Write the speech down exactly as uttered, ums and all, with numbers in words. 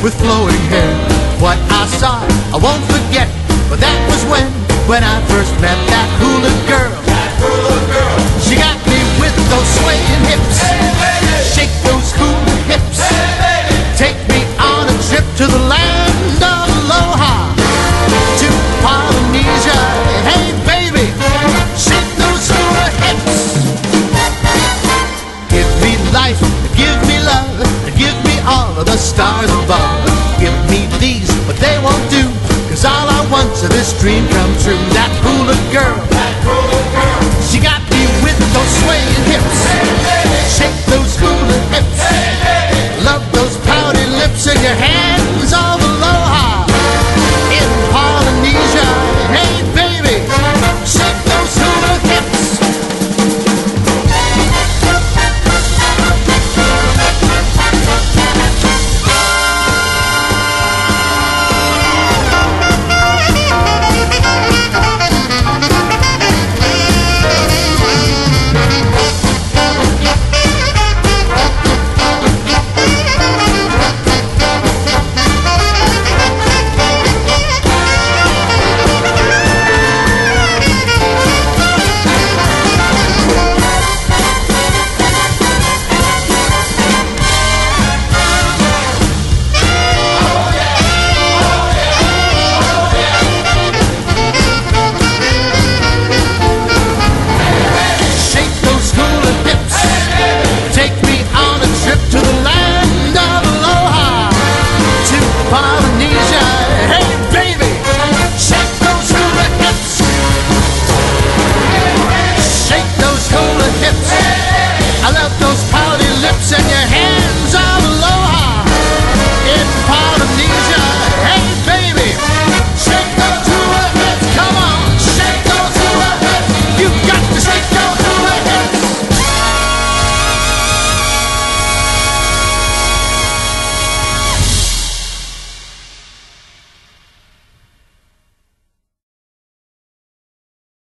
with flowing hair. What I saw, I won't forget, but that was when, when I first met that hula girl. That hula girl. She got me with those swaying hips. Hey, baby. Shake those hula hips. Hey, baby. Take me on a trip to the land of Aloha, to Polynesia. Hey baby, shake those hula hips. Give me life, give me love, give me all of the stars above. Give me these, but they won't do, 'cause all I want's this dream come true. That hula girl